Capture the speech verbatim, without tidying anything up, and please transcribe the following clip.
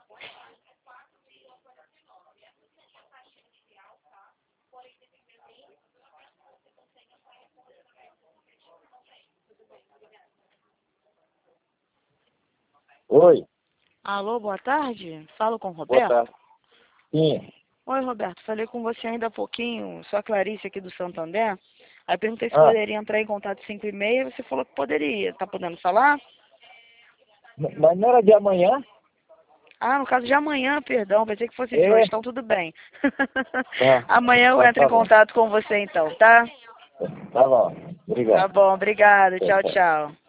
Oi. Alô, boa tarde. Falo com o Boa Roberto? tarde. Sim. Oi, Roberto. Falei com você ainda há pouquinho. Sou a Clarice aqui do Santander. Aí perguntei se Ah, poderia entrar em contato às cinco e meia. Você falou que poderia. Tá podendo falar? mas não era de amanhã? Ah, no caso de amanhã, perdão. Pensei que fosse de É. hoje. Então tudo bem. Tá. Amanhã eu Então entro em tá bom. contato com você então, tá? Tá bom. Tá Obrigado. bom. Obrigada. Tchau, Tchau, tchau. tchau.